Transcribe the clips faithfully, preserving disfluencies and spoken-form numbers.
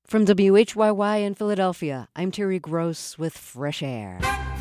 From W H Y Y in Philadelphia, I'm Terry Gross with Fresh Air.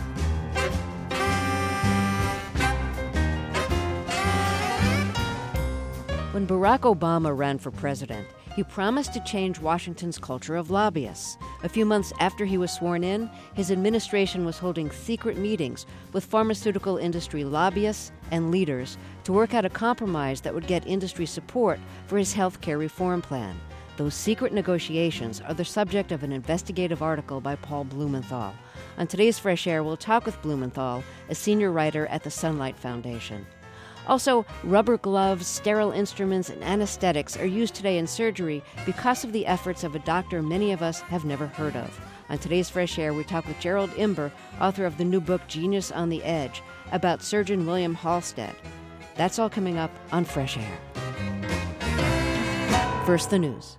When Barack Obama ran for president, he promised to change Washington's culture of lobbyists. A few months after he was sworn in, his administration was holding secret meetings with pharmaceutical industry lobbyists and leaders to work out a compromise that would get industry support for his health care reform plan. Those secret negotiations are the subject of an investigative article by Paul Blumenthal. On today's Fresh Air, we'll talk with Blumenthal, a senior writer at the Sunlight Foundation. Also, rubber gloves, sterile instruments, and anesthetics are used today in surgery because of the efforts of a doctor many of us have never heard of. On today's Fresh Air, we talk with Gerald Imber, author of the new book Genius on the Edge, about surgeon William Halsted. That's all coming up on Fresh Air. First, the news.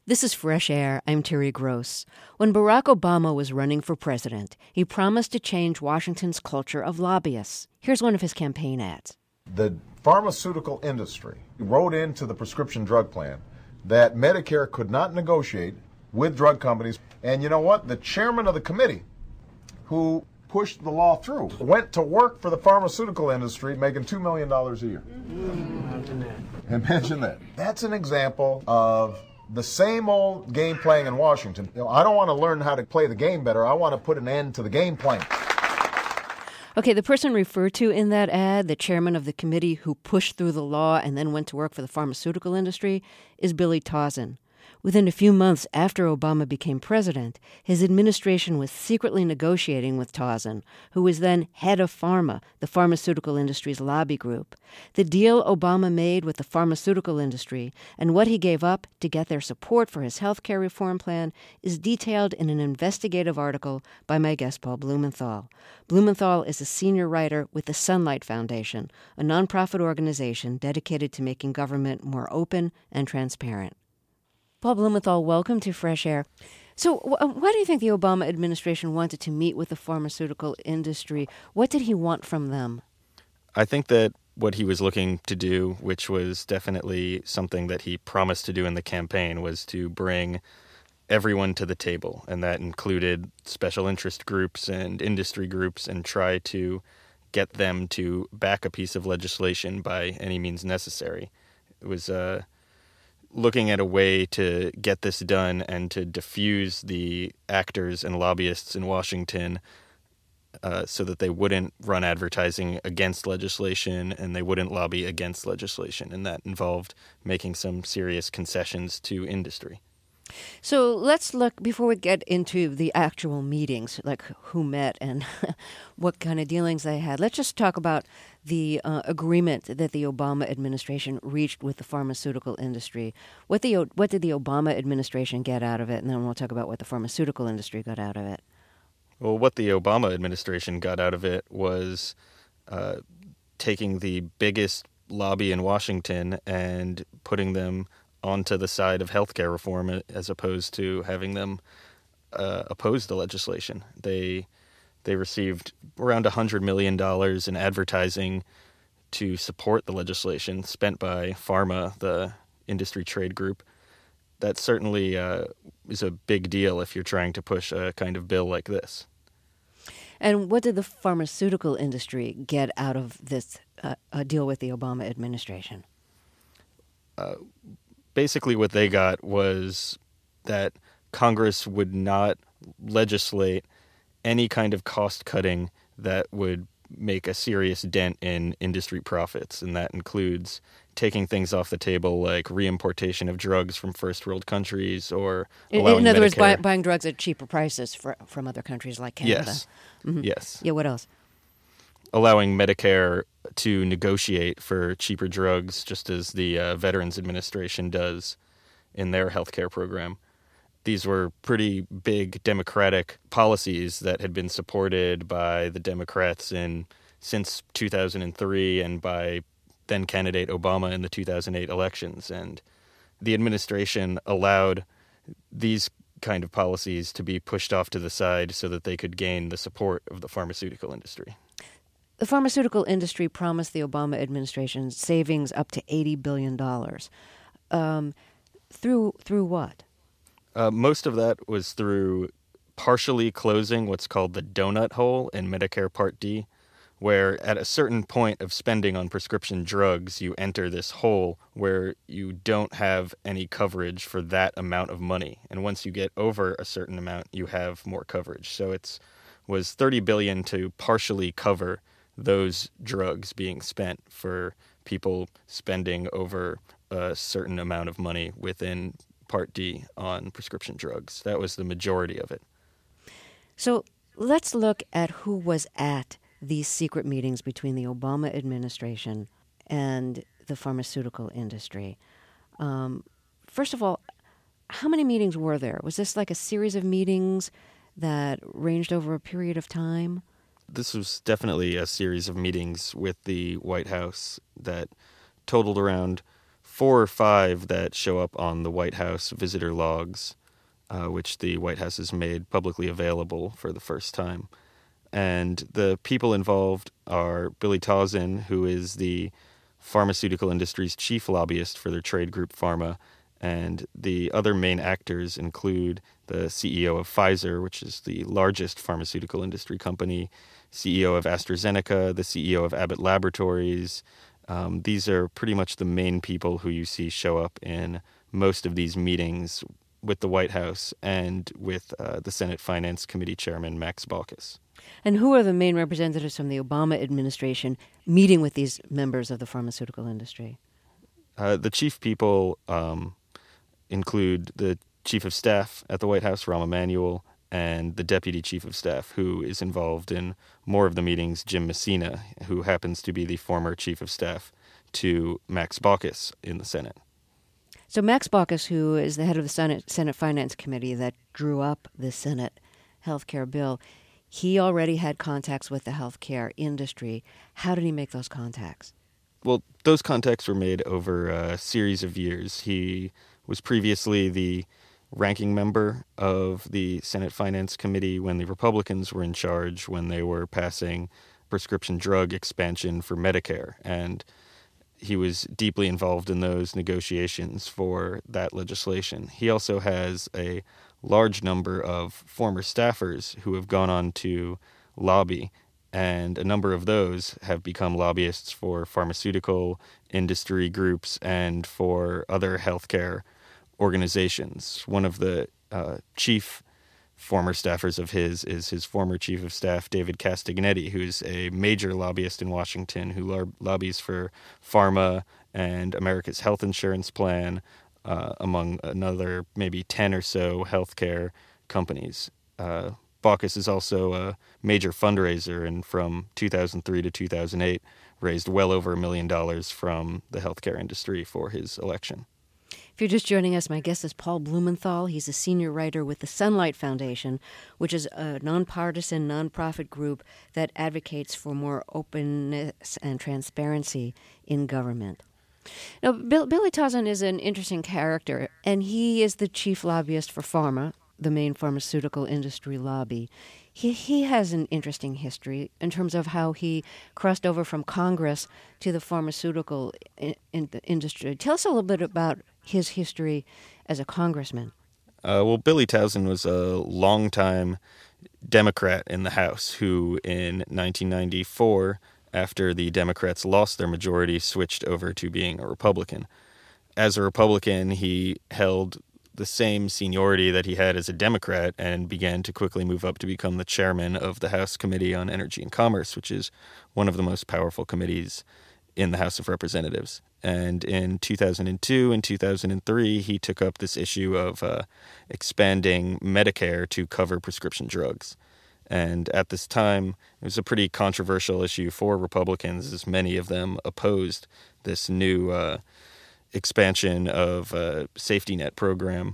This is Fresh Air. I'm Terry Gross. When Barack Obama was running for president, he promised to change Washington's culture of lobbyists. Here's one of his campaign ads. The pharmaceutical industry wrote into the prescription drug plan that Medicare could not negotiate with drug companies. And you know what? The chairman of the committee who pushed the law through went to work for the pharmaceutical industry making two million dollars a year. Imagine that. Imagine that. That's an example of the same old game playing in Washington. You know, I don't want to learn how to play the game better. I want to put an end to the game playing. Okay, the person referred to in that ad, the chairman of the committee who pushed through the law and then went to work for the pharmaceutical industry, is Billy Tauzin. Within a few months after Obama became president, his administration was secretly negotiating with Tauzin, who was then head of Pharma, the pharmaceutical industry's lobby group. The deal Obama made with the pharmaceutical industry and what he gave up to get their support for his health care reform plan is detailed in an investigative article by my guest Paul Blumenthal. Blumenthal is a senior writer with the Sunlight Foundation, a nonprofit organization dedicated to making government more open and transparent. Paul Blumenthal, welcome to Fresh Air. So wh- why do you think the Obama administration wanted to meet with the pharmaceutical industry? What did he want from them? I think that what he was looking to do, which was definitely something that he promised to do in the campaign, was to bring everyone to the table. And that included special interest groups and industry groups, and try to get them to back a piece of legislation by any means necessary. It was uh, looking at a way to get this done and to diffuse the actors and lobbyists in Washington uh, so that they wouldn't run advertising against legislation and they wouldn't lobby against legislation. And that involved making some serious concessions to industry. So let's look, before we get into the actual meetings, like who met and what kind of dealings they had, let's just talk about the uh, agreement that the Obama administration reached with the pharmaceutical industry. What the what did the Obama administration get out of it? And then we'll talk about what the pharmaceutical industry got out of it. Well, what the Obama administration got out of it was uh, taking the biggest lobby in Washington and putting them onto the side of healthcare reform as opposed to having them uh, oppose the legislation. They they received around one hundred million dollars in advertising to support the legislation spent by Pharma, the industry trade group. That certainly uh, is a big deal if you're trying to push a kind of bill like this. And what did the pharmaceutical industry get out of this uh, uh, deal with the Obama administration? Uh, Basically, what they got was that Congress would not legislate any kind of cost cutting that would make a serious dent in industry profits. And that includes taking things off the table like reimportation of drugs from first world countries or allowing In, in other Medicare. words, buy, buying drugs at cheaper prices for, from other countries like Canada. Yes. Mm-hmm. Yes. Yeah, what else? Allowing Medicare to negotiate for cheaper drugs, just as the uh, Veterans Administration does in their healthcare program. These were pretty big Democratic policies that had been supported by the Democrats in since two thousand three and by then candidate Obama in the two thousand eight elections. And the administration allowed these kind of policies to be pushed off to the side so that they could gain the support of the pharmaceutical industry. The pharmaceutical industry promised the Obama administration savings up to eighty billion dollars. Um, through through what? Uh, most of that was through partially closing what's called the donut hole in Medicare Part D, where at a certain point of spending on prescription drugs, you enter this hole where you don't have any coverage for that amount of money. And once you get over a certain amount, you have more coverage. So it's was thirty billion dollars to partially cover those drugs being spent for people spending over a certain amount of money within Part D on prescription drugs. That was the majority of it. So let's look at who was at these secret meetings between the Obama administration and the pharmaceutical industry. Um, first of all, how many meetings were there? Was this like a series of meetings that ranged over a period of time? This was definitely a series of meetings with the White House that totaled around four or five that show up on the White House visitor logs, uh, which the White House has made publicly available for the first time. And the people involved are Billy Tauzin, who is the pharmaceutical industry's chief lobbyist for their trade group Pharma, and the other main actors include the C E O of Pfizer, which is the largest pharmaceutical industry company, C E O of AstraZeneca, the C E O of Abbott Laboratories. Um, these are pretty much the main people who you see show up in most of these meetings with the White House and with uh, the Senate Finance Committee Chairman Max Baucus. And who are the main representatives from the Obama administration meeting with these members of the pharmaceutical industry? Uh, the chief people um, include the chief of staff at the White House, Rahm Emanuel, and the deputy chief of staff, who is involved in more of the meetings, Jim Messina, who happens to be the former chief of staff to Max Baucus in the Senate. So Max Baucus, who is the head of the Senate, Senate Finance Committee that drew up the Senate health care bill, he already had contacts with the healthcare industry. How did he make those contacts? Well, those contacts were made over a series of years. He was previously the ranking member of the Senate Finance Committee when the Republicans were in charge, when they were passing prescription drug expansion for Medicare. And he was deeply involved in those negotiations for that legislation. He also has a large number of former staffers who have gone on to lobby, and a number of those have become lobbyists for pharmaceutical industry groups and for other healthcare organizations. One of the uh, chief former staffers of his is his former chief of staff, David Castagnetti, who's a major lobbyist in Washington who lo- lobbies for pharma and America's health insurance plan, uh, among another maybe ten or so healthcare companies. Uh, Baucus is also a major fundraiser, and from two thousand three to two thousand eight raised well over a million dollars from the healthcare industry for his election. If you're just joining us, my guest is Paul Blumenthal. He's a senior writer with the Sunlight Foundation, which is a nonpartisan, nonprofit group that advocates for more openness and transparency in government. Now, Bill, Billy Tauzin is an interesting character, and he is the chief lobbyist for Pharma, the main pharmaceutical industry lobby. He he has an interesting history in terms of how he crossed over from Congress to the pharmaceutical in, in the industry. Tell us a little bit about his history as a congressman. Uh, well, Billy Tauzin was a longtime Democrat in the House who, in nineteen ninety-four, after the Democrats lost their majority, switched over to being a Republican. As a Republican, he held the same seniority that he had as a Democrat and began to quickly move up to become the chairman of the House Committee on Energy and Commerce, which is one of the most powerful committees in the House of Representatives. And in two thousand two and two thousand three, he took up this issue of uh, expanding Medicare to cover prescription drugs. And at this time, it was a pretty controversial issue for Republicans, as many of them opposed this new uh, expansion of a safety net program.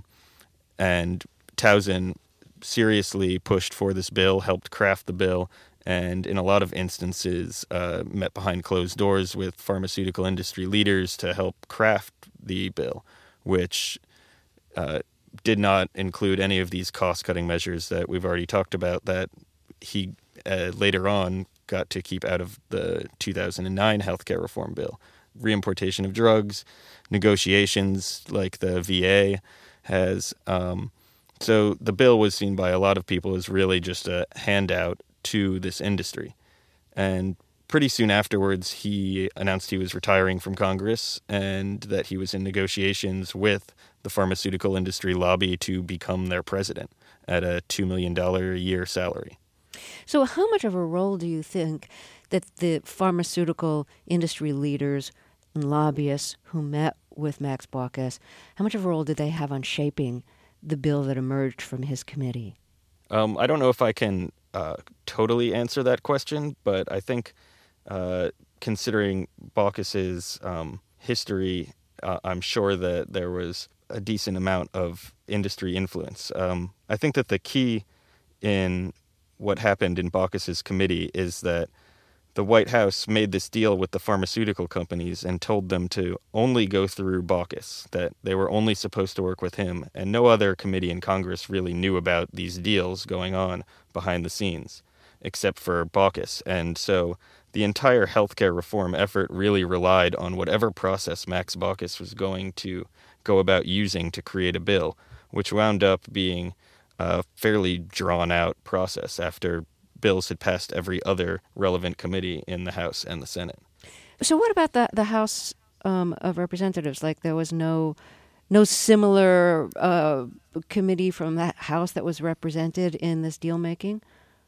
And Tauzin seriously pushed for this bill, helped craft the bill, and in a lot of instances uh, met behind closed doors with pharmaceutical industry leaders to help craft the bill, which uh, did not include any of these cost-cutting measures that we've already talked about that he uh, later on got to keep out of the two thousand nine healthcare reform bill. Reimportation of drugs, negotiations like the V A has. Um, so the bill was seen by a lot of people as really just a handout to this industry. And pretty soon afterwards, he announced he was retiring from Congress and that he was in negotiations with the pharmaceutical industry lobby to become their president at a two million dollars a year salary. So how much of a role do you think that the pharmaceutical industry leaders and lobbyists who met with Max Baucus, how much of a role did they have on shaping the bill that emerged from his committee? Um, I don't know if I can uh, totally answer that question, but I think uh, considering Baucus's um, history, uh, I'm sure that there was a decent amount of industry influence. Um, I think that the key in what happened in Baucus's committee is that the White House made this deal with the pharmaceutical companies and told them to only go through Baucus, that they were only supposed to work with him, and no other committee in Congress really knew about these deals going on behind the scenes, except for Baucus. And so the entire healthcare reform effort really relied on whatever process Max Baucus was going to go about using to create a bill, which wound up being a fairly drawn-out process after bills had passed every other relevant committee in the House and the Senate. So what about the the House um, of Representatives? Like there was no no similar uh, committee from that House that was represented in this deal making?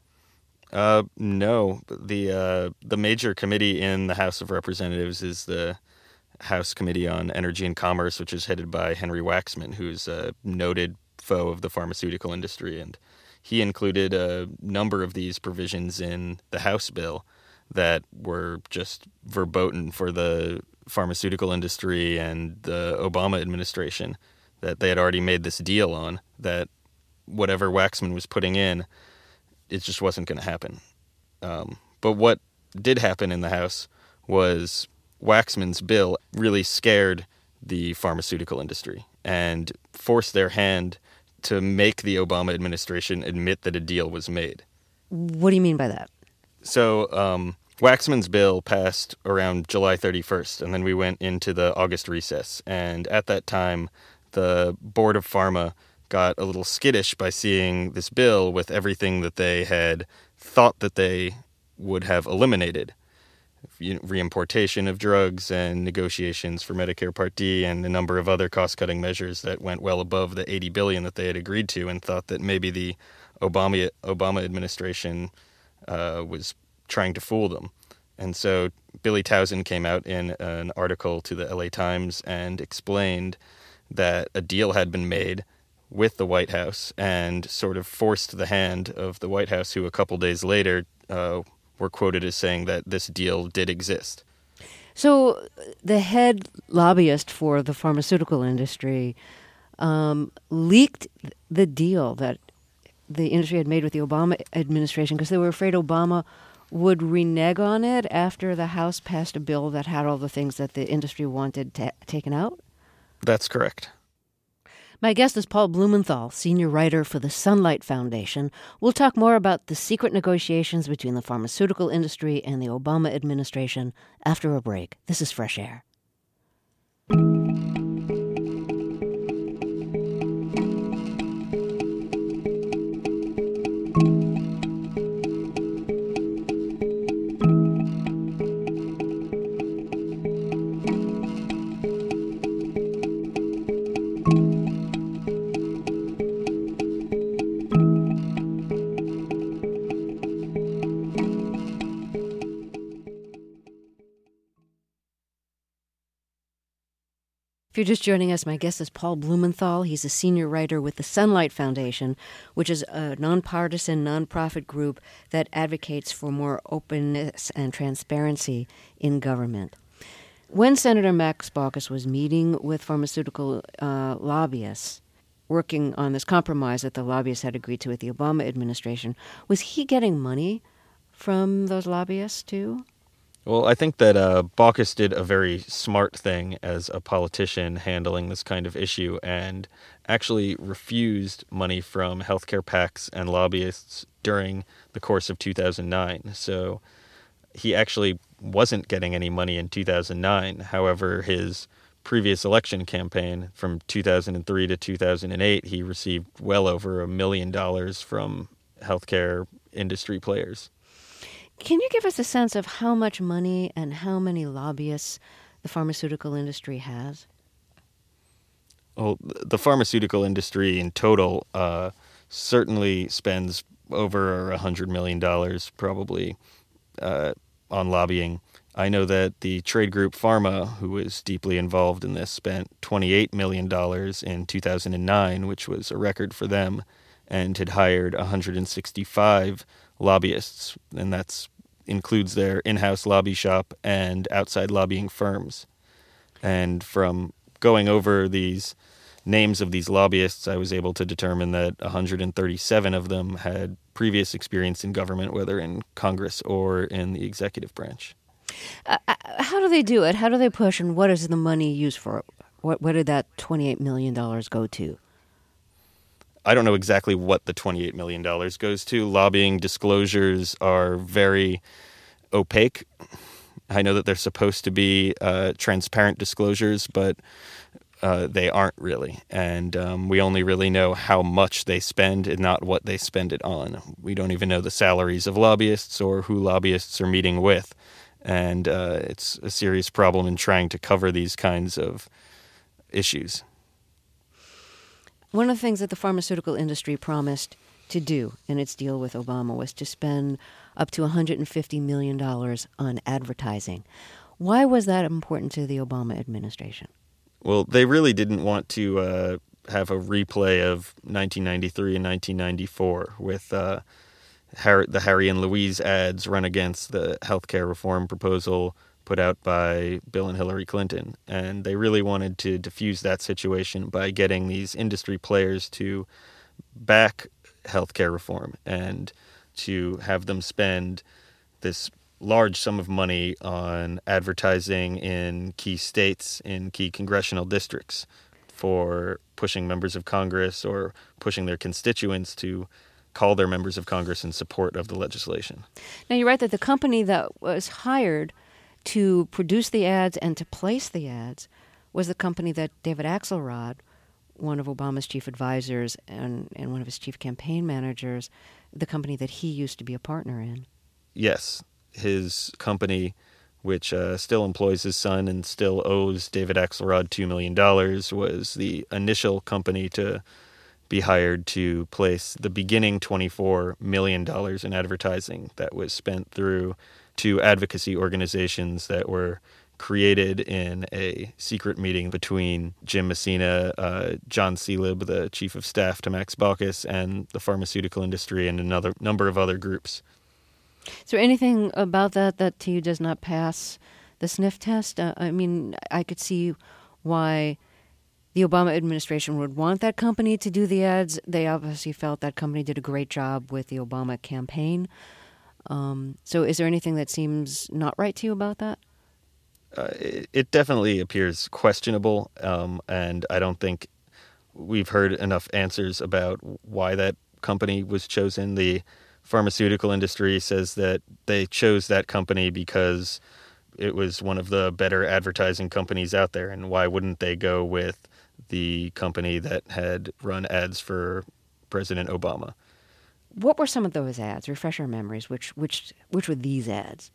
Uh, no. The uh, the major committee in the House of Representatives is the House Committee on Energy and Commerce, which is headed by Henry Waxman, who's a noted foe of the pharmaceutical industry, and he included a number of these provisions in the House bill that were just verboten for the pharmaceutical industry and the Obama administration, that they had already made this deal on, that whatever Waxman was putting in, it just wasn't going to happen. Um, but what did happen in the House was Waxman's bill really scared the pharmaceutical industry and forced their hand to make the Obama administration admit that a deal was made. What do you mean by that? So um, Waxman's bill passed around July thirty-first, and then we went into the August recess. And at that time, the Board of Pharma got a little skittish by seeing this bill with everything that they had thought that they would have eliminated. Reimportation of drugs and negotiations for Medicare Part D and a number of other cost-cutting measures that went well above the eighty billion dollars that they had agreed to, and thought that maybe the Obama Obama administration uh, was trying to fool them. And so Billy Tauzin came out in an article to the L A Times and explained that a deal had been made with the White House and sort of forced the hand of the White House, who a couple days later uh, were quoted as saying that this deal did exist. So the head lobbyist for the pharmaceutical industry um, leaked the deal that the industry had made with the Obama administration because they were afraid Obama would renege on it after the House passed a bill that had all the things that the industry wanted ta- taken out? That's correct. My guest is Paul Blumenthal, senior writer for the Sunlight Foundation. We'll talk more about the secret negotiations between the pharmaceutical industry and the Obama administration after a break. This is Fresh Air. If you're just joining us, my guest is Paul Blumenthal. He's a senior writer with the Sunlight Foundation, which is a nonpartisan, nonprofit group that advocates for more openness and transparency in government. When Senator Max Baucus was meeting with pharmaceutical uh, lobbyists, working on this compromise that the lobbyists had agreed to with the Obama administration, was he getting money from those lobbyists too? Well, I think that uh, Baucus did a very smart thing as a politician handling this kind of issue and actually refused money from healthcare PACs and lobbyists during the course of two thousand nine. So he actually wasn't getting any money in two thousand nine. However, his previous election campaign from two thousand three to two thousand eight, he received well over a million dollars from healthcare industry players. Can you give us a sense of how much money and how many lobbyists the pharmaceutical industry has? Well, the pharmaceutical industry in total uh, certainly spends over one hundred million dollars probably uh, on lobbying. I know that the trade group Pharma, who was deeply involved in this, spent twenty-eight million dollars in two thousand nine, which was a record for them, and had hired one hundred sixty-five lobbyists, and that includes their in-house lobby shop and outside lobbying firms. And from going over these names of these lobbyists, I was able to determine that one hundred thirty-seven of them had previous experience in government, whether in Congress or in the executive branch. Uh, how do they do it? How do they push, and what is the money used for? What, what did that twenty-eight million dollars go to? I don't know exactly what the twenty-eight million dollars goes to. Lobbying disclosures are very opaque. I know that they're supposed to be uh, transparent disclosures, but uh, they aren't really. And um, we only really know how much they spend and not what they spend it on. We don't even know the salaries of lobbyists or who lobbyists are meeting with. And uh, it's a serious problem in trying to cover these kinds of issues. One of the things that the pharmaceutical industry promised to do in its deal with Obama was to spend up to one hundred fifty million dollars on advertising. Why was that important to the Obama administration? Well, they really didn't want to uh, have a replay of nineteen ninety-three and nineteen ninety-four with uh, Harry, the Harry and Louise ads run against the healthcare reform proposal put out by Bill and Hillary Clinton. And they really wanted to diffuse that situation by getting these industry players to back healthcare reform and to have them spend this large sum of money on advertising in key states, in key congressional districts, for pushing members of Congress or pushing their constituents to call their members of Congress in support of the legislation. Now, you're right that the company that was hired to produce the ads and to place the ads was the company that David Axelrod, one of Obama's chief advisors and, and one of his chief campaign managers, the company that he used to be a partner in. Yes, his company, which uh, still employs his son and still owes David Axelrod two million dollars, was the initial company to be hired to place the beginning twenty-four million dollars in advertising that was spent through two advocacy organizations that were created in a secret meeting between Jim Messina, uh, John Seelib, the chief of staff to Max Baucus, and the pharmaceutical industry and another number of other groups. Is there anything about that that to you does not pass the sniff test? Uh, I mean, I could see why the Obama administration would want that company to do the ads. They obviously felt that company did a great job with the Obama campaign. Um, so is there anything that seems not right to you about that? Uh, it, it definitely appears questionable, um, and I don't think we've heard enough answers about why that company was chosen. The pharmaceutical industry says that they chose that company because it was one of the better advertising companies out there, and why wouldn't they go with the company that had run ads for President Obama? What were some of those ads? Refresh our memories. Which which which were these ads?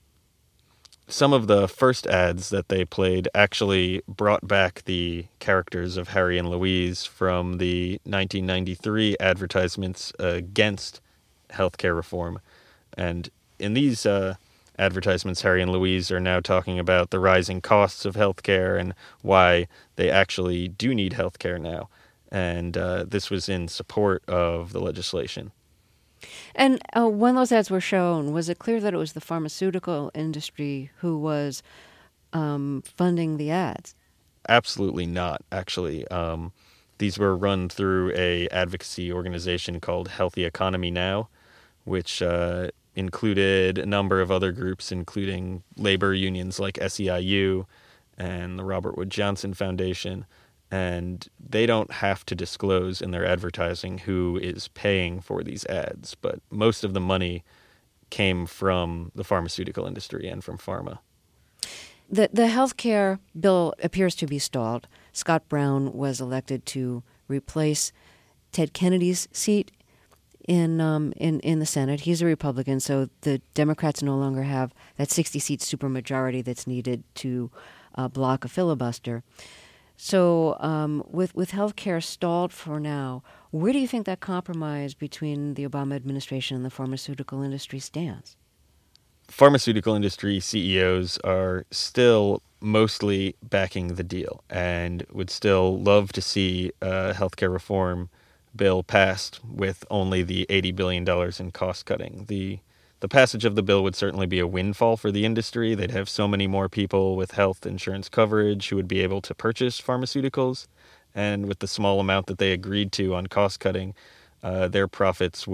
Some of the first ads that they played actually brought back the characters of Harry and Louise from the nineteen ninety-three advertisements against healthcare reform. And in these uh, advertisements, Harry and Louise are now talking about the rising costs of healthcare and why they actually do need healthcare now. And uh, this was in support of the legislation. And uh, when those ads were shown, was it clear that it was the pharmaceutical industry who was um, funding the ads? Absolutely not, actually. Um, these were run through a advocacy organization called Healthy Economy Now, which uh, included a number of other groups, including labor unions like S E I U and the Robert Wood Johnson Foundation. And they don't have to disclose in their advertising who is paying for these ads, but most of the money came from the pharmaceutical industry and from pharma. The the healthcare bill appears to be stalled. Scott Brown was elected to replace Ted Kennedy's seat in um, in in the Senate. He's a Republican, so the Democrats no longer have that sixty-seat supermajority that's needed to uh, block a filibuster. So um, with, with healthcare stalled for now, where do you think that compromise between the Obama administration and the pharmaceutical industry stands? Pharmaceutical industry C E Os are still mostly backing the deal and would still love to see a healthcare reform bill passed with only the eighty billion dollars in cost cutting. The The passage of the bill would certainly be a windfall for the industry. They'd have so many more people with health insurance coverage who would be able to purchase pharmaceuticals. And with the small amount that they agreed to on cost cutting, uh, their profits would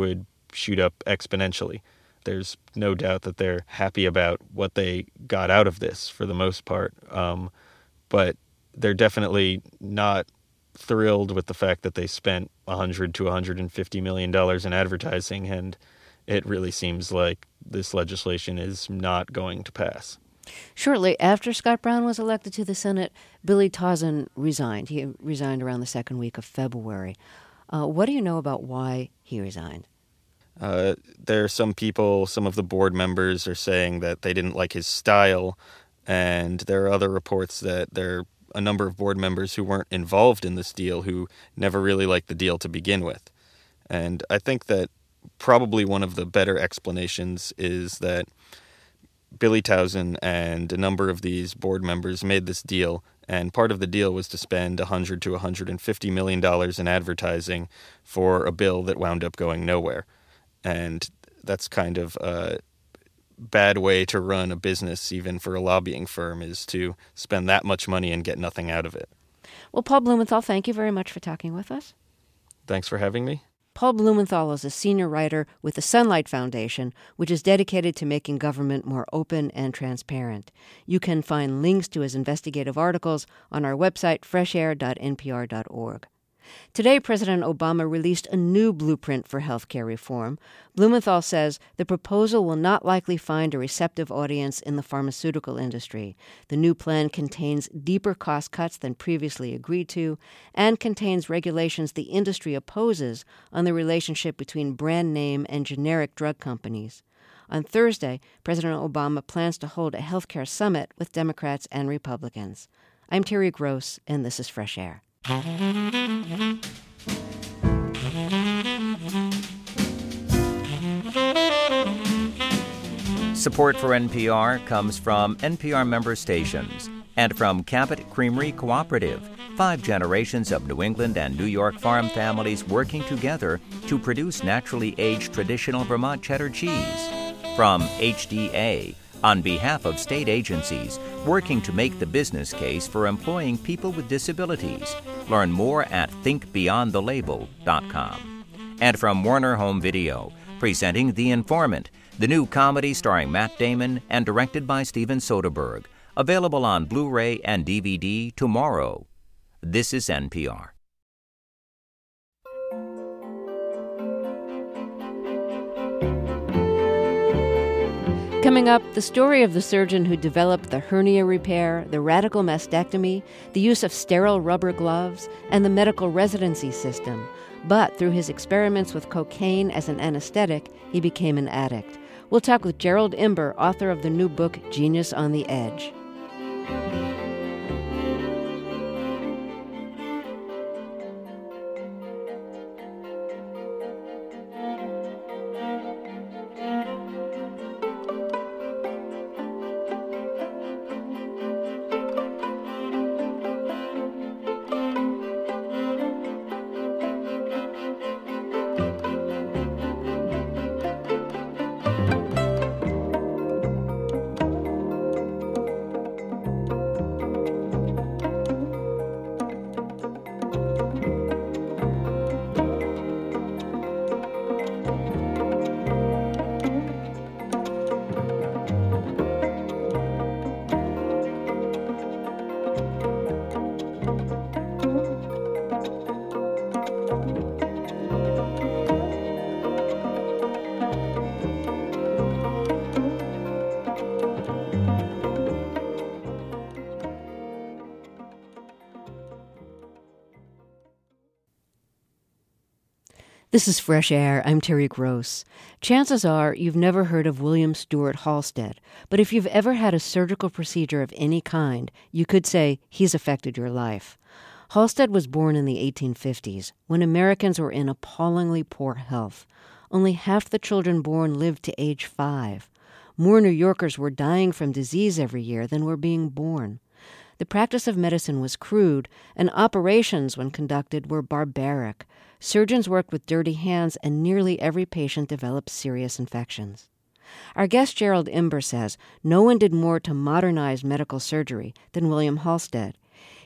shoot up exponentially. There's no doubt that they're happy about what they got out of this for the most part. Um, but they're definitely not thrilled with the fact that they spent one hundred to one hundred fifty million dollars in advertising, and it really seems like this legislation is not going to pass. Shortly after Scott Brown was elected to the Senate, Billy Tauzin resigned. He resigned around the second week of February. Uh, what do you know about why he resigned? Uh, there are some people, some of the board members are saying that they didn't like his style, and there are other reports that there are a number of board members who weren't involved in this deal who never really liked the deal to begin with. And I think that probably one of the better explanations is that Billy Tauzin and a number of these board members made this deal, and part of the deal was to spend one hundred to one hundred fifty million dollars in advertising for a bill that wound up going nowhere. And that's kind of a bad way to run a business, even for a lobbying firm, is to spend that much money and get nothing out of it. Well, Paul Blumenthal, thank you very much for talking with us. Thanks for having me. Paul Blumenthal is a senior writer with the Sunlight Foundation, which is dedicated to making government more open and transparent. You can find links to his investigative articles on our website, fresh air dot n p r dot org. Today, President Obama released a new blueprint for health care reform. Blumenthal says the proposal will not likely find a receptive audience in the pharmaceutical industry. The new plan contains deeper cost cuts than previously agreed to and contains regulations the industry opposes on the relationship between brand name and generic drug companies. On Thursday, President Obama plans to hold a health care summit with Democrats and Republicans. I'm Terry Gross, and this is Fresh Air. Support for N P R comes from N P R member stations and from Cabot Creamery Cooperative, five generations of New England and New York farm families working together to produce naturally aged traditional Vermont cheddar cheese. From H D A, on behalf of state agencies working to make the business case for employing people with disabilities. Learn more at think beyond the label dot com. And from Warner Home Video, presenting The Informant, the new comedy starring Matt Damon and directed by Steven Soderbergh, available on Blu-ray and D V D tomorrow. This is N P R. Coming up, the story of the surgeon who developed the hernia repair, the radical mastectomy, the use of sterile rubber gloves, and the medical residency system. But through his experiments with cocaine as an anesthetic, he became an addict. We'll talk with Gerald Imber, author of the new book, Genius on the Edge. This is Fresh Air. I'm Terry Gross. Chances are you've never heard of William Stewart Halsted, but if you've ever had a surgical procedure of any kind, you could say he's affected your life. Halsted was born in the eighteen fifties, when Americans were in appallingly poor health. Only half the children born lived to age five. More New Yorkers were dying from disease every year than were being born. The practice of medicine was crude, and operations, when conducted, were barbaric. Surgeons worked with dirty hands, and nearly every patient developed serious infections. Our guest Gerald Imber says no one did more to modernize medical surgery than William Halsted.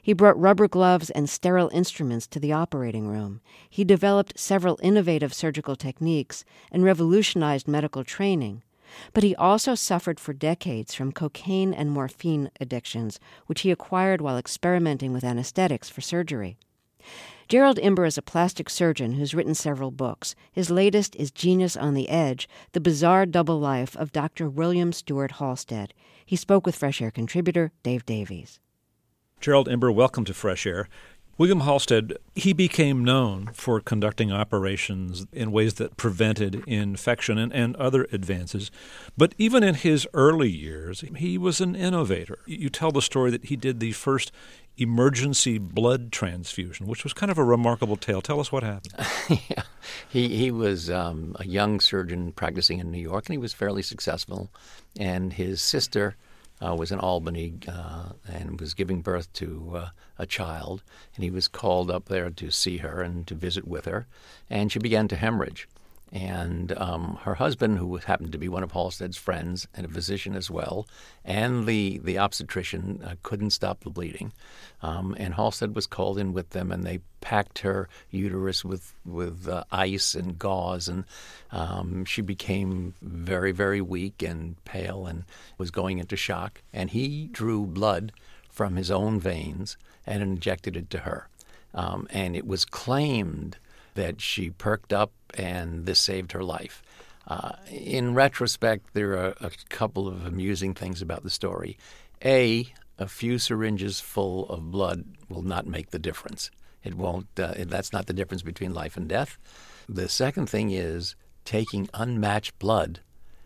He brought rubber gloves and sterile instruments to the operating room. He developed several innovative surgical techniques and revolutionized medical training. But he also suffered for decades from cocaine and morphine addictions, which he acquired while experimenting with anesthetics for surgery. Gerald Imber is a plastic surgeon who's written several books. His latest is Genius on the Edge, the bizarre double life of Doctor William Stewart Halsted. He spoke with Fresh Air contributor Dave Davies. Gerald Imber, welcome to Fresh Air. William Halsted, he became known for conducting operations in ways that prevented infection and, and other advances. But even in his early years, he was an innovator. You tell the story that he did the first emergency blood transfusion, which was kind of a remarkable tale. Tell us what happened. yeah. He he was um, a young surgeon practicing in New York, and he was fairly successful. And his sister uh, was in Albany uh, and was giving birth to uh, a child, and he was called up there to see her and to visit with her, and she began to hemorrhage. And um, her husband, who happened to be one of Halsted's friends and a physician as well, and the, the obstetrician uh, couldn't stop the bleeding. Um, and Halsted was called in with them, and they packed her uterus with, with uh, ice and gauze. And um, she became very, very weak and pale and was going into shock. And he drew blood from his own veins and injected it to her. Um, and it was claimed that she perked up and this saved her life. Uh, in retrospect, there are a couple of amusing things about the story. A, a few syringes full of blood will not make the difference. It won't. Uh, that's not the difference between life and death. The second thing is taking unmatched blood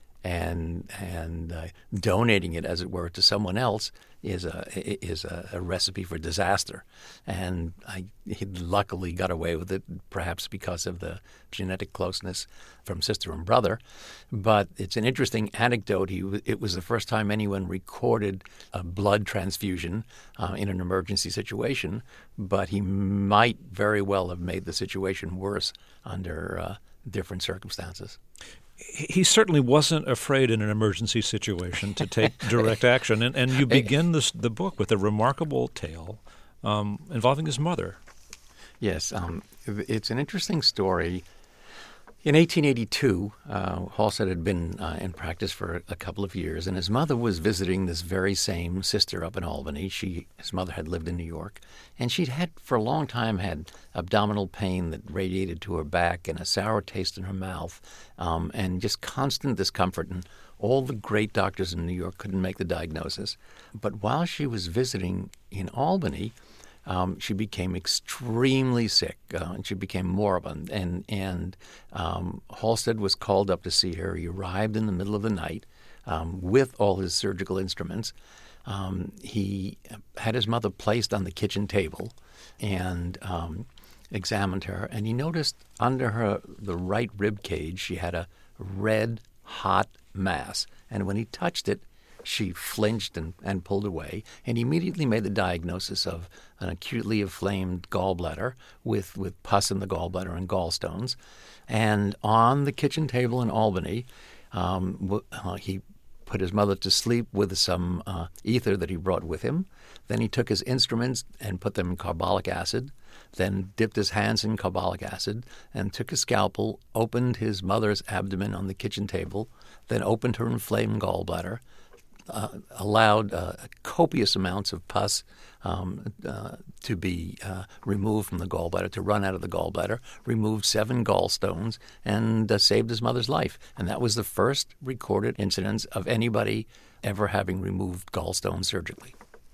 and and uh, donating it, as it were, to someone else is a is a, a recipe for disaster. And I, he luckily got away with it, perhaps because of the genetic closeness from sister and brother. But it's an interesting anecdote. He it was the first time anyone recorded a blood transfusion uh, in an emergency situation, but he might very well have made the situation worse under uh, different circumstances. He certainly wasn't afraid in an emergency situation to take direct action. And, and you begin this, the book with a remarkable tale um, involving his mother. Yes, um, it's an interesting story. In eighteen eighty-two, uh, Halsted had been uh, in practice for a couple of years, and his mother was visiting this very same sister up in Albany. She, his mother had lived in New York, and she'd had, for a long time, had abdominal pain that radiated to her back and a sour taste in her mouth, um, and just constant discomfort. And all the great doctors in New York couldn't make the diagnosis. But while she was visiting in Albany, Um, she became extremely sick, uh, and she became moribund. And and um, Halsted was called up to see her. He arrived in the middle of the night um, with all his surgical instruments. Um, he had his mother placed on the kitchen table and um, examined her. And he noticed under her the right rib cage she had a red, hot mass. And when he touched it, she flinched and, and pulled away, and immediately made the diagnosis of an acutely inflamed gallbladder with, with pus in the gallbladder and gallstones. And on the kitchen table in Albany, um, uh, he put his mother to sleep with some uh, ether that he brought with him. Then he took his instruments and put them in carbolic acid, then dipped his hands in carbolic acid, and took a scalpel, opened his mother's abdomen on the kitchen table, then opened her inflamed gallbladder, Uh, allowed uh, copious amounts of pus um, uh, to be uh, removed from the gallbladder, to run out of the gallbladder, removed seven gallstones, and uh, saved his mother's life. And that was the first recorded incidence of anybody ever having removed gallstones surgically.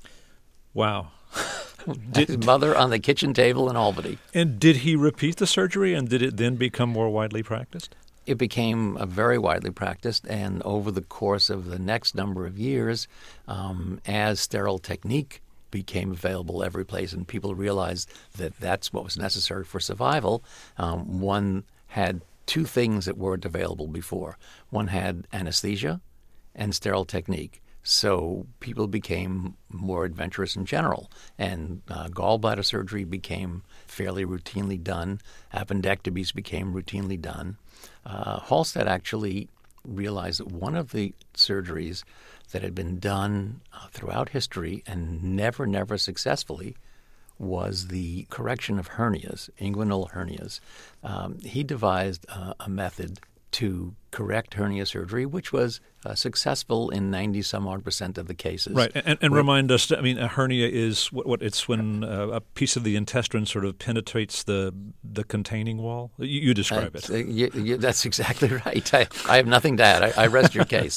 Wow. Did, his mother on the kitchen table in Albany. And did he repeat the surgery, and did it then become more widely practiced? It became uh, very widely practiced, and over the course of the next number of years, um, as sterile technique became available every place and people realized that that's what was necessary for survival, um, one had two things that weren't available before. One had anesthesia and sterile technique. So people became more adventurous in general, and uh, gallbladder surgery became fairly routinely done. Appendectomies became routinely done. Uh, Halsted actually realized that one of the surgeries that had been done uh, throughout history and never, never successfully was the correction of hernias, inguinal hernias. Um, he devised uh, a method to correct hernia surgery, which was uh, successful in ninety some odd percent of the cases. Right, and, and remind us. I mean, a hernia is what, what it's when uh, a piece of the intestine sort of penetrates the the containing wall. You, you describe uh, it. Uh, you, you, that's exactly right. I, I have nothing to add. I, I rest your case.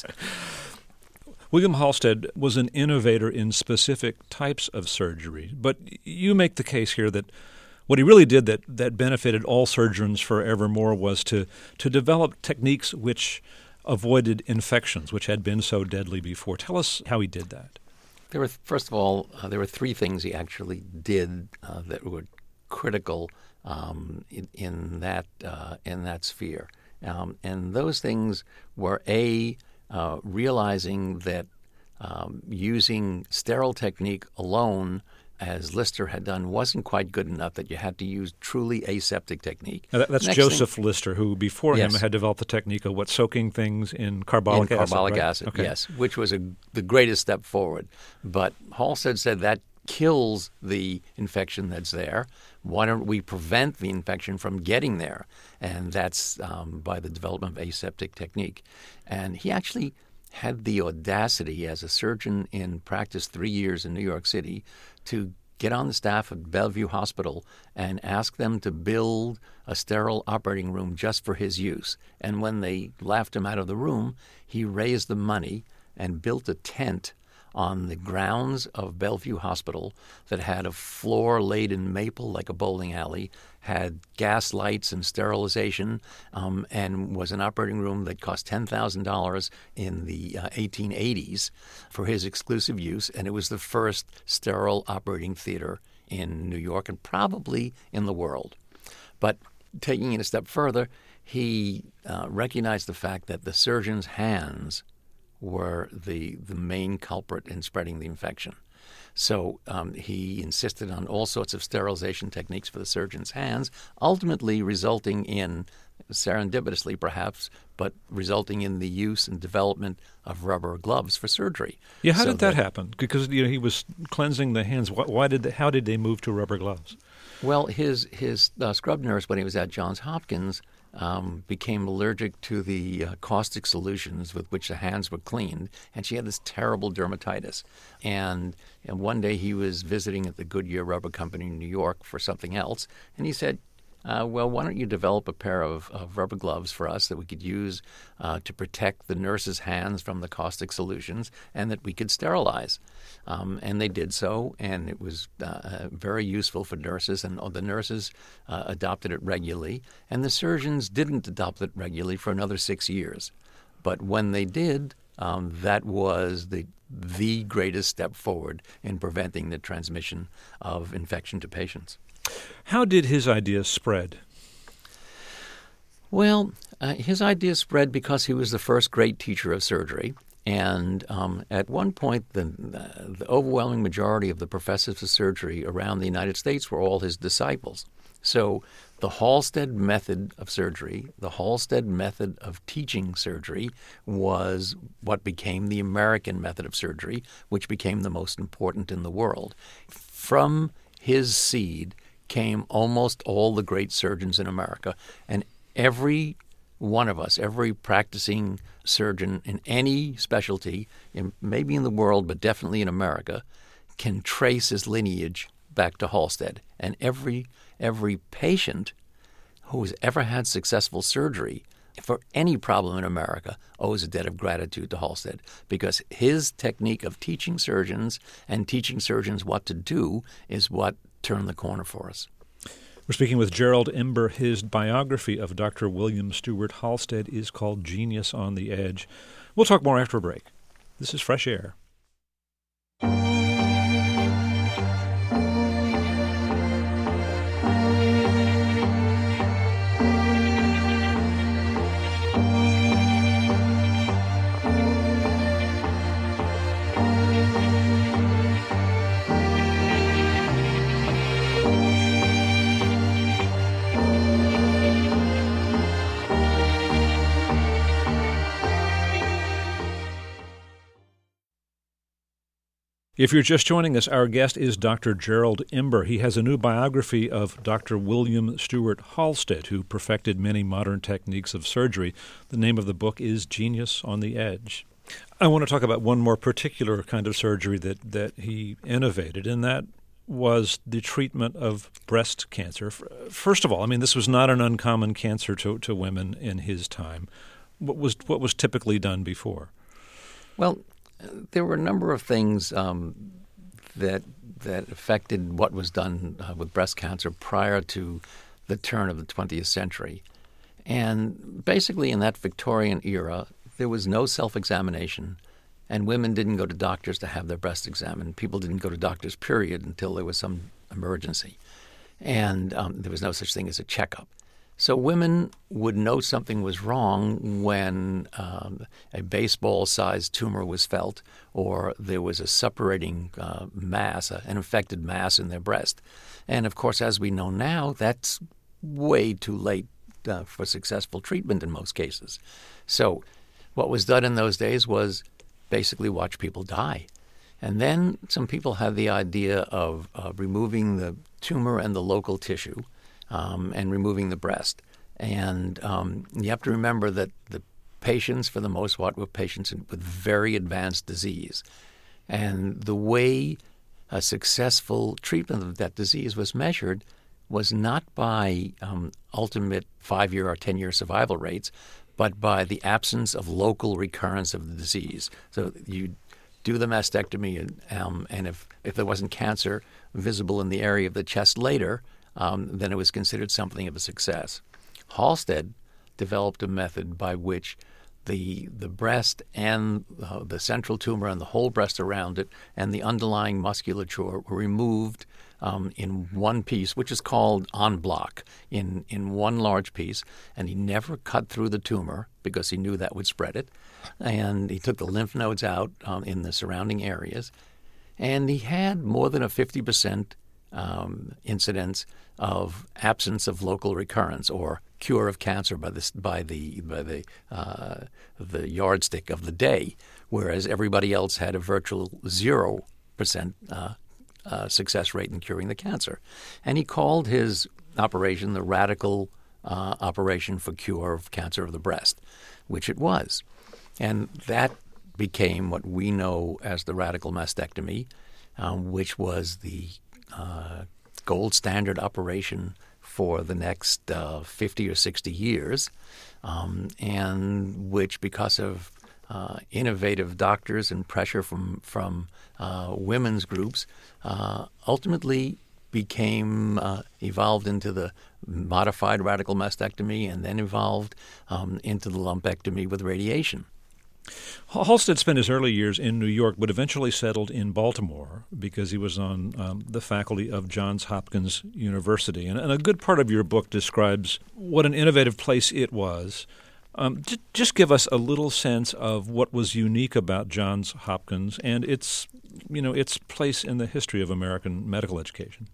William Halsted was an innovator in specific types of surgery, but you make the case here that what he really did that, that benefited all surgeons forevermore was to, to develop techniques which avoided infections, which had been so deadly before. Tell us how he did that. There were, first of all, uh, there were three things he actually did uh, that were critical um, in, in that uh, in that sphere, um, and those things were a uh, realizing that um, using sterile technique alone, as Lister had done, wasn't quite good enough, that you had to use truly aseptic technique. Now that, that's Next Joseph thing, Lister, who before yes. him had developed the technique of what, soaking things in carbolic in acid. carbolic right? acid, okay. yes, which was a, the greatest step forward. But Halsted said that kills the infection that's there. Why don't we prevent the infection from getting there? And that's um, by the development of aseptic technique. And he actually had the audacity as a surgeon in practice three years in New York City to get on the staff at Bellevue Hospital and ask them to build a sterile operating room just for his use. And when they laughed him out of the room, he raised the money and built a tent on the grounds of Bellevue Hospital that had a floor laid in maple like a bowling alley, had gas lights and sterilization, um, and was an operating room that cost ten thousand dollars in the uh, eighteen eighties for his exclusive use, and it was the first sterile operating theater in New York and probably in the world. But taking it a step further, he uh, recognized the fact that the surgeon's hands were the the main culprit in spreading the infection. So um, he insisted on all sorts of sterilization techniques for the surgeon's hands, ultimately resulting in, serendipitously perhaps, but resulting in the use and development of rubber gloves for surgery. Yeah, how so did that, that happen? Because you know he was cleansing the hands. Why, why did they, how did they move to rubber gloves? Well, his his uh, scrub nurse when he was at Johns Hopkins Um, became allergic to the uh, caustic solutions with which the hands were cleaned, and she had this terrible dermatitis. And, and one day he was visiting at the Goodyear Rubber Company in New York for something else, and he said, uh, well, why don't you develop a pair of, of rubber gloves for us that we could use uh, to protect the nurse's hands from the caustic solutions and that we could sterilize. Um, and they did so, and it was uh, very useful for nurses, and the nurses uh, adopted it regularly, and the surgeons didn't adopt it regularly for another six years. But when they did, um, that was the the greatest step forward in preventing the transmission of infection to patients. How did his idea spread? Well, uh, his idea spread because he was the first great teacher of surgery. And um, at one point, the, the overwhelming majority of the professors of surgery around the United States were all his disciples. So the Halsted method of surgery, the Halsted method of teaching surgery, was what became the American method of surgery, which became the most important in the world. From his seed came almost all the great surgeons in America, and every one of us, every practicing surgeon in any specialty, in, maybe in the world, but definitely in America, can trace his lineage back to Halsted. And every every patient who has ever had successful surgery for any problem in America owes a debt of gratitude to Halsted, because his technique of teaching surgeons and teaching surgeons what to do is what turned the corner for us. We're speaking with Gerald Imber. His biography of Doctor William Stewart Halsted is called Genius on the Edge. We'll talk more after a break. This is Fresh Air. If you're just joining us, our guest is Doctor Gerald Imber. He has a new biography of Doctor William Stewart Halsted, who perfected many modern techniques of surgery. The name of the book is Genius on the Edge. I want to talk about one more particular kind of surgery that, that he innovated, and that was the treatment of breast cancer. First of all, I mean, this was not an uncommon cancer to, to women in his time. What was what was typically done before? Well, there were a number of things um, that that affected what was done uh, with breast cancer prior to the turn of the twentieth century. And basically in that Victorian era, there was no self-examination, and women didn't go to doctors to have their breasts examined. People didn't go to doctors, period, until there was some emergency. And um, there was no such thing as a checkup. So women would know something was wrong when um, a baseball-sized tumor was felt, or there was a separating uh, mass, uh, an infected mass in their breast. And of course, as we know now, that's way too late uh, for successful treatment in most cases. So what was done in those days was basically watch people die. And then some people had the idea of uh, removing the tumor and the local tissue, Um, and removing the breast. And um, you have to remember that the patients, for the most part, were patients with very advanced disease. And the way a successful treatment of that disease was measured was not by um, ultimate five-year or ten-year survival rates, but by the absence of local recurrence of the disease. So you do the mastectomy, and, um, and if, if there wasn't cancer visible in the area of the chest later, Um, then it was considered something of a success. Halsted developed a method by which the the breast and uh, the central tumor and the whole breast around it and the underlying musculature were removed um, in one piece, which is called en bloc, in, in one large piece. And he never cut through the tumor because he knew that would spread it. And he took the lymph nodes out um, in the surrounding areas. And he had more than a fifty percent um, incidence of absence of local recurrence or cure of cancer by the by the by the uh, the yardstick of the day, whereas everybody else had a virtual zero percent uh, uh, success rate in curing the cancer. And he called his operation the radical uh, operation for cure of cancer of the breast, which it was, and that became what we know as the radical mastectomy, um, which was the uh, gold standard operation for the next uh, fifty or sixty years, um, and which, because of uh, innovative doctors and pressure from from uh, women's groups, uh, ultimately became uh, evolved into the modified radical mastectomy, and then evolved um, into the lumpectomy with radiation. Halsted spent his early years in New York, but eventually settled in Baltimore because he was on um, the faculty of Johns Hopkins University. And, and a good part of your book describes what an innovative place it was. Um, j- just give us a little sense of what was unique about Johns Hopkins and its, you know, its place in the history of American medical education.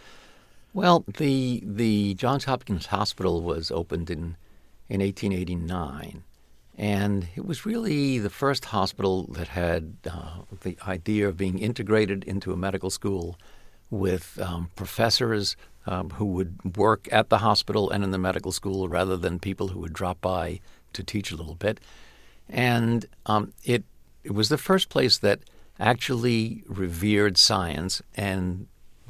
Well, the the Johns Hopkins Hospital was opened in in eighteen eighty-nine. And it was really the first hospital that had uh, the idea of being integrated into a medical school with um, professors um, who would work at the hospital and in the medical school rather than people who would drop by to teach a little bit. And um, it it was the first place that actually revered science and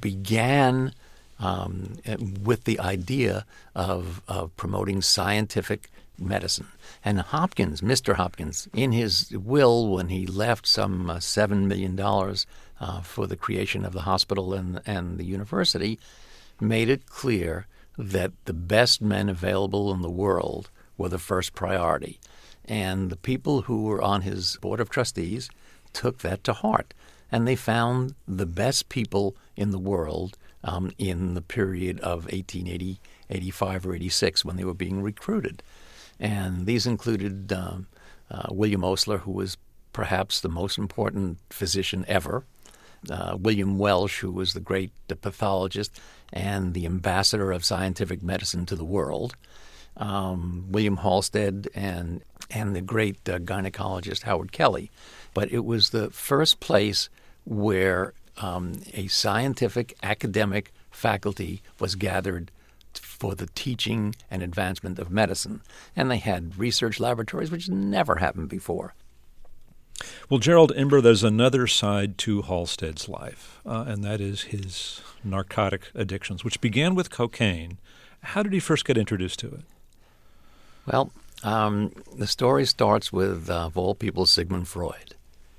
began um, with the idea of, of promoting scientific medicine. And Hopkins, Mister Hopkins, in his will when he left some uh, seven million dollars uh, for the creation of the hospital and, and the university, made it clear that the best men available in the world were the first priority. And the people who were on his board of trustees took that to heart. And they found the best people in the world um, in the period of eighteen eighty, eighty-five, or eighty-six when they were being recruited. And these included um, uh, William Osler, who was perhaps the most important physician ever, uh, William Welsh, who was the great uh, pathologist and the ambassador of scientific medicine to the world, um, William Halsted, and and the great uh, gynecologist Howard Kelly. But it was the first place where um, a scientific academic faculty was gathered for the teaching and advancement of medicine. And they had research laboratories, which never happened before. Well, Gerald Imber, there's another side to Halstead's life, uh, and that is his narcotic addictions, which began with cocaine. How did he first get introduced to it? Well, um, the story starts with, uh, of all people, Sigmund Freud.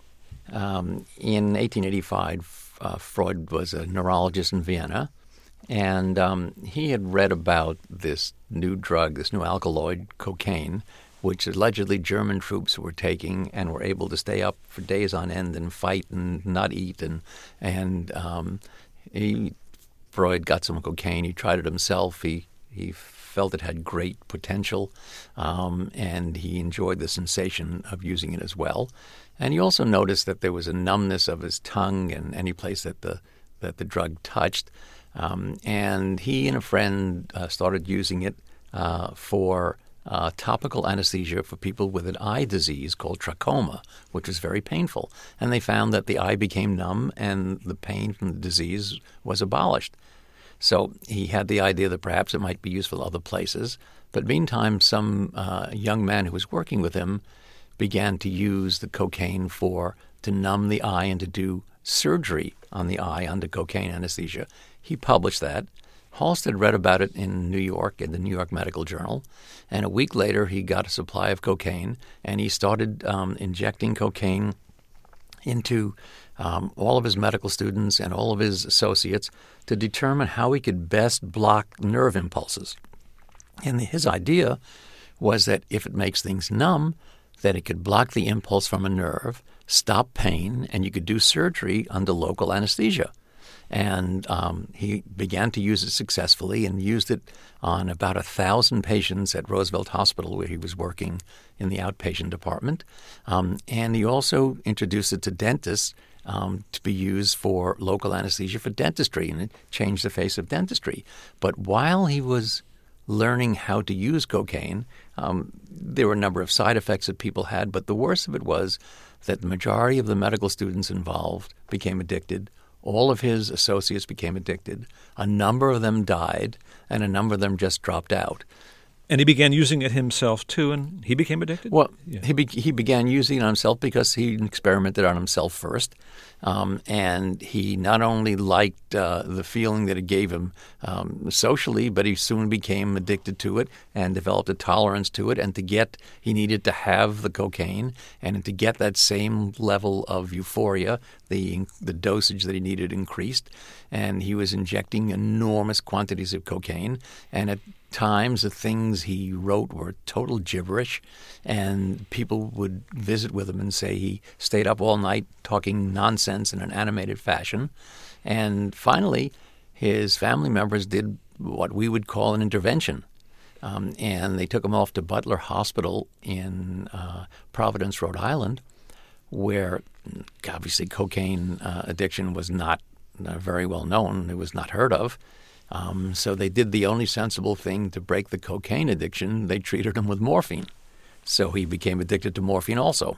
Um, in eighteen eighty-five, uh, Freud was a neurologist in Vienna, and um, he had read about this new drug, this new alkaloid, cocaine, which allegedly German troops were taking and were able to stay up for days on end and fight and not eat. And and um, he, Freud got some cocaine. He tried it himself. He he felt it had great potential, um, and he enjoyed the sensation of using it as well. And he also noticed that there was a numbness of his tongue and any place that the that the drug touched. Um, and he and a friend uh, started using it uh, for Uh, topical anesthesia for people with an eye disease called trachoma, which was very painful. And they found that the eye became numb and the pain from the disease was abolished. So he had the idea that perhaps it might be useful other places. But meantime, some uh, young man who was working with him began to use the cocaine for to numb the eye and to do surgery on the eye under cocaine anesthesia. He published that. Halstead read about it in New York in the New York Medical Journal, and a week later he got a supply of cocaine, and he started um, injecting cocaine into um, all of his medical students and all of his associates to determine how he could best block nerve impulses. And his idea was that if it makes things numb, that it could block the impulse from a nerve, stop pain, and you could do surgery under local anesthesia. And um, he began to use it successfully and used it on about a thousand patients at Roosevelt Hospital, where he was working in the outpatient department. Um, and he also introduced it to dentists um, to be used for local anesthesia for dentistry, and it changed the face of dentistry. But while he was learning how to use cocaine, um, there were a number of side effects that people had, but the worst of it was that the majority of the medical students involved became addicted. All of his associates became addicted. A number of them died, and a number of them just dropped out. And he began using it himself, too, and he became addicted? Well, yeah. he be- he began using it on himself because he experimented on himself first. Um, and he not only liked uh, the feeling that it gave him um, socially, but he soon became addicted to it and developed a tolerance to it. And to get, he needed to have the cocaine, and to get that same level of euphoria, the the dosage that he needed increased. And he was injecting enormous quantities of cocaine, and at times the things he wrote were total gibberish, and people would visit with him and say he stayed up all night talking nonsense in an animated fashion. And finally, his family members did what we would call an intervention, um, and they took him off to Butler Hospital in uh, Providence, Rhode Island, where obviously cocaine uh, addiction was not uh, very well known. It was not heard of. Um, so they did the only sensible thing to break the cocaine addiction. They treated him with morphine. So he became addicted to morphine also.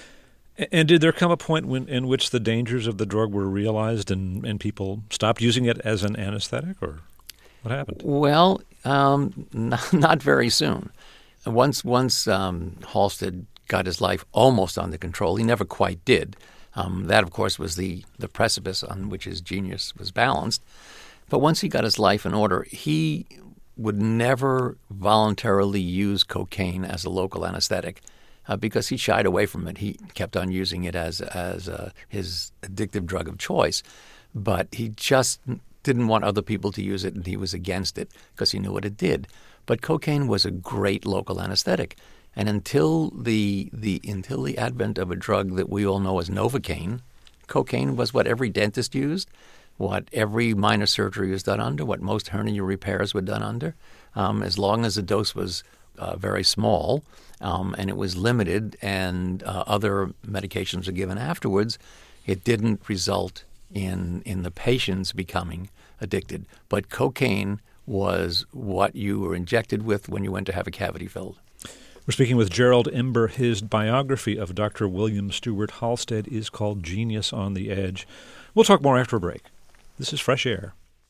And did there come a point when, in which the dangers of the drug were realized and, and people stopped using it as an anesthetic, or what happened? Well, um, not, not very soon. Once once um, Halstead got his life almost under control, he never quite did. Um, that, of course, was the, the precipice on which his genius was balanced. But once he got his life in order, he would never voluntarily use cocaine as a local anesthetic uh, because he shied away from it. He kept on using it as as uh, his addictive drug of choice. But he just didn't want other people to use it, and he was against it because he knew what it did. But cocaine was a great local anesthetic. And until the the until the advent of a drug that we all know as Novocaine, cocaine was what every dentist used, what every minor surgery was done under, what most hernia repairs were done under, um, as long as the dose was uh, very small um, and it was limited and uh, other medications were given afterwards, it didn't result in in the patients becoming addicted. But cocaine was what you were injected with when you went to have a cavity filled. We're speaking with Gerald Imber. His biography of Doctor William Stewart Halsted is called Genius on the Edge. We'll talk more after a break. This is Fresh Air.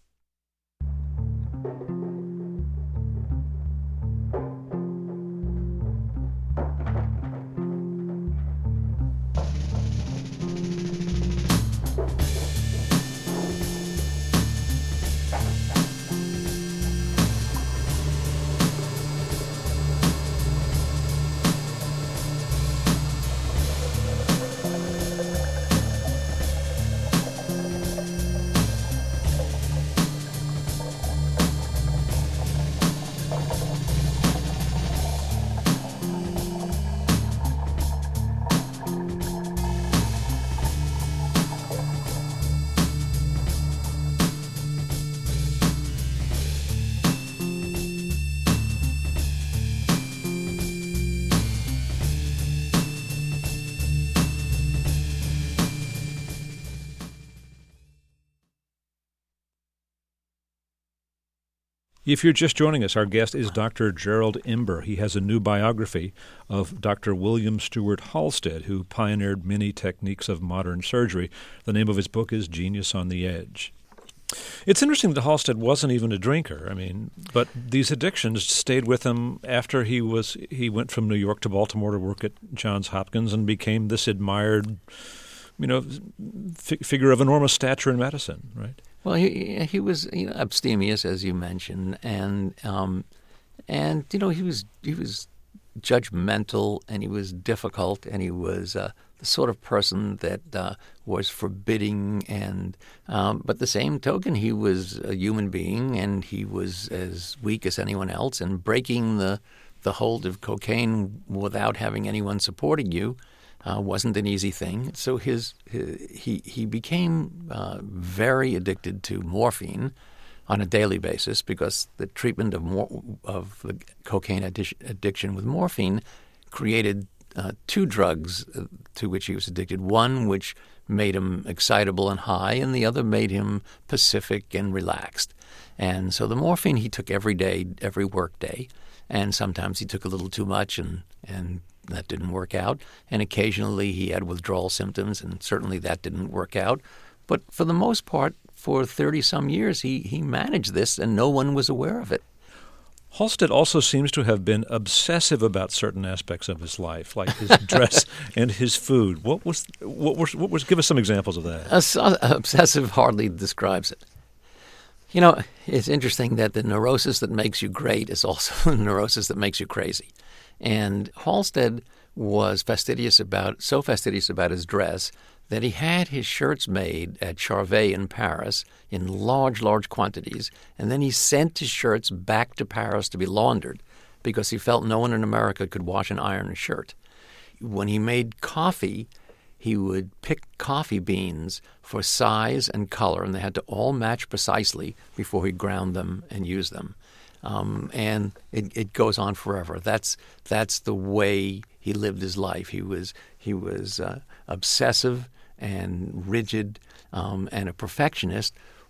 If you're just joining us, our guest is Doctor Gerald Imber. He has a new biography of Doctor William Stewart Halsted, who pioneered many techniques of modern surgery. The name of his book is Genius on the Edge. It's interesting that Halsted wasn't even a drinker. I mean, but these addictions stayed with him after he was he went from New York to Baltimore to work at Johns Hopkins and became this admired, you know, f- figure of enormous stature in medicine, right? Well, he he was you know, abstemious, as you mentioned, and um, and you know he was he was judgmental, and he was difficult, and he was uh, the sort of person that uh, was forbidding, and um, but the same token, he was a human being, and he was as weak as anyone else, and breaking the the hold of cocaine without having anyone supporting you Uh, wasn't an easy thing. So his, his he he became uh, very addicted to morphine on a daily basis because the treatment of mor- of the cocaine addi- addiction with morphine created uh, two drugs uh, to which he was addicted. One which made him excitable and high, and the other made him pacific and relaxed. And so the morphine he took every day, every work day, and sometimes he took a little too much, and and that didn't work out. And occasionally he had withdrawal symptoms, and certainly that didn't work out. But for the most part, for thirty-some years, he, he managed this, and no one was aware of it. Halsted also seems to have been obsessive about certain aspects of his life, like his dress and his food. What was what was what was? Give us some examples of that. Uh, obsessive hardly describes it. You know, it's interesting that the neurosis that makes you great is also the neurosis that makes you crazy. And Halsted was fastidious about, so fastidious about his dress that he had his shirts made at Charvet in Paris in large, large quantities, and then he sent his shirts back to Paris to be laundered because he felt no one in America could wash and iron a shirt. When he made coffee, he would pick coffee beans for size and color, and they had to all match precisely before he ground them and used them. Um, and it, it goes on forever. That's that's the way he lived his life. He was he was uh, obsessive and rigid um, and a perfectionist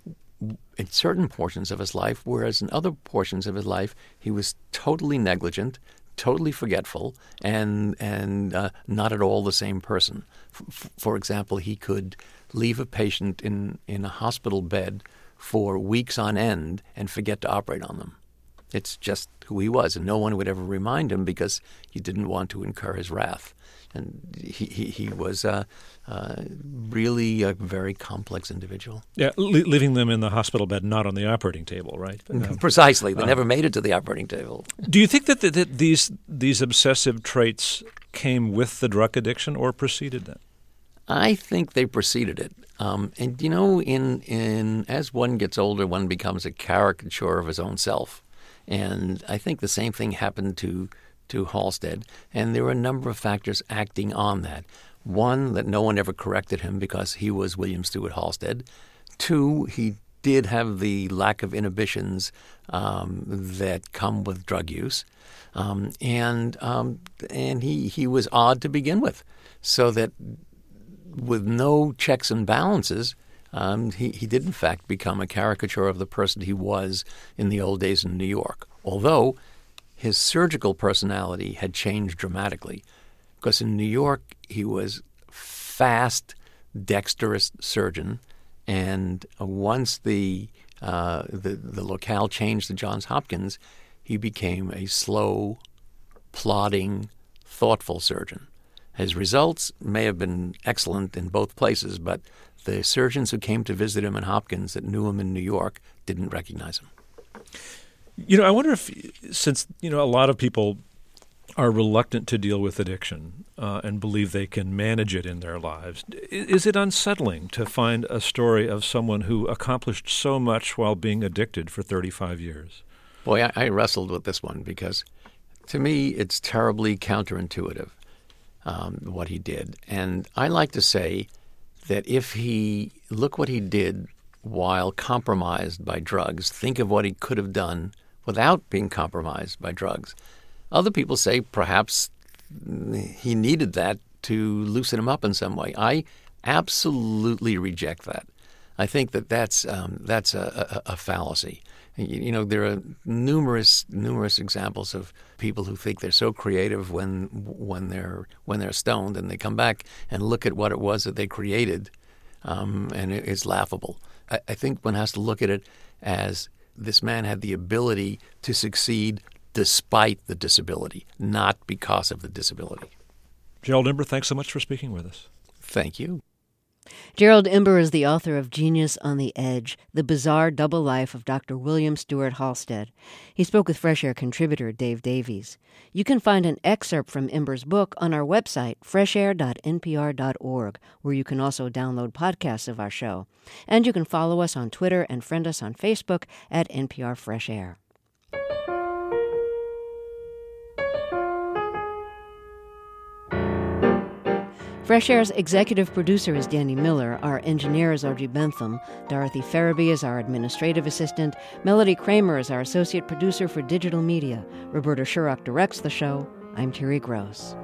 in certain portions of his life, whereas in other portions of his life he was totally negligent, totally forgetful, and and uh, not at all the same person. F- for example, he could leave a patient in, in a hospital bed for weeks on end and forget to operate on them. It's just who he was, and no one would ever remind him because he didn't want to incur his wrath. And he he, he was uh, uh, really a very complex individual. Yeah, le- leaving them in the hospital bed, not on the operating table, right? But, um, Precisely. They uh, never made it to the operating table. Do you think that, that, that these these obsessive traits came with the drug addiction or preceded that? I think they preceded it. Um, and, you know, in in as one gets older, one becomes a caricature of his own self. And I think the same thing happened to to Halsted, and there were a number of factors acting on that. One, that no one ever corrected him because he was William Stewart Halsted. Two, he did have the lack of inhibitions um, that come with drug use, um, and um, and he he was odd to begin with, so that with no checks and balances. Um, he, he did, in fact, become a caricature of the person he was in the old days in New York. Although his surgical personality had changed dramatically. Because in New York, he was fast, dexterous surgeon, and once the uh, the, the locale changed to Johns Hopkins, he became a slow, plodding, thoughtful surgeon. His results may have been excellent in both places, but the surgeons who came to visit him in Hopkins that knew him in New York didn't recognize him. You know, I wonder if, since, you know, a lot of people are reluctant to deal with addiction uh, and believe they can manage it in their lives, is it unsettling to find a story of someone who accomplished so much while being addicted for thirty-five years? Boy, I, I wrestled with this one because, to me, it's terribly counterintuitive, um, what he did. And I like to say that if he, look what he did while compromised by drugs, think of what he could have done without being compromised by drugs. Other people say perhaps he needed that to loosen him up in some way. I absolutely reject that. I think that that's um, that's a, a, a fallacy. You, you know, there are numerous numerous examples of people who think they're so creative when when they're when they're stoned, and they come back and look at what it was that they created, um, and it, it's laughable. I, I think one has to look at it as this man had the ability to succeed despite the disability, not because of the disability. Gerald Imber, thanks so much for speaking with us. Thank you. Gerald Imber is the author of Genius on the Edge, The Bizarre Double Life of Doctor William Stewart Halstead. He spoke with Fresh Air contributor Dave Davies. You can find an excerpt from Imber's book on our website, fresh air dot n p r dot org, where you can also download podcasts of our show. And you can follow us on Twitter and friend us on Facebook at N P R Fresh Air. Fresh Air's executive producer is Danny Miller. Our engineer is Audrey Bentham. Dorothy Farabee is our administrative assistant. Melody Kramer is our associate producer for digital media. Roberta Shurock directs the show. I'm Terry Gross.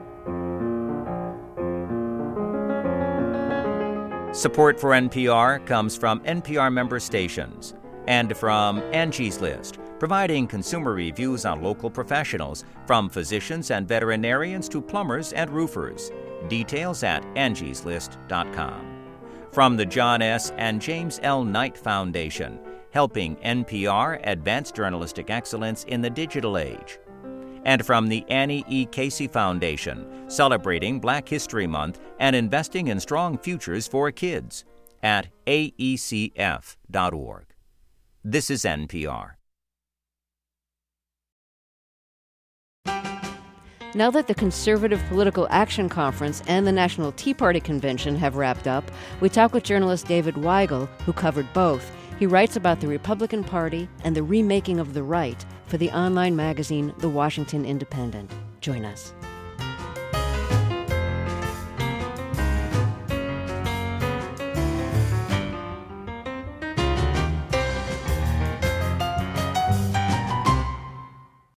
Support for N P R comes from N P R member stations and from Angie's List, providing consumer reviews on local professionals, from physicians and veterinarians to plumbers and roofers. Details at angies list dot com. From the John S. and James L. Knight Foundation, helping N P R advance journalistic excellence in the digital age. And from the Annie E. Casey Foundation, celebrating Black History Month and investing in strong futures for kids, at a e c f dot org. This is N P R. Now that the Conservative Political Action Conference and the National Tea Party Convention have wrapped up, we talk with journalist David Weigel, who covered both. He writes about the Republican Party and the remaking of the right for the online magazine The Washington Independent. Join us.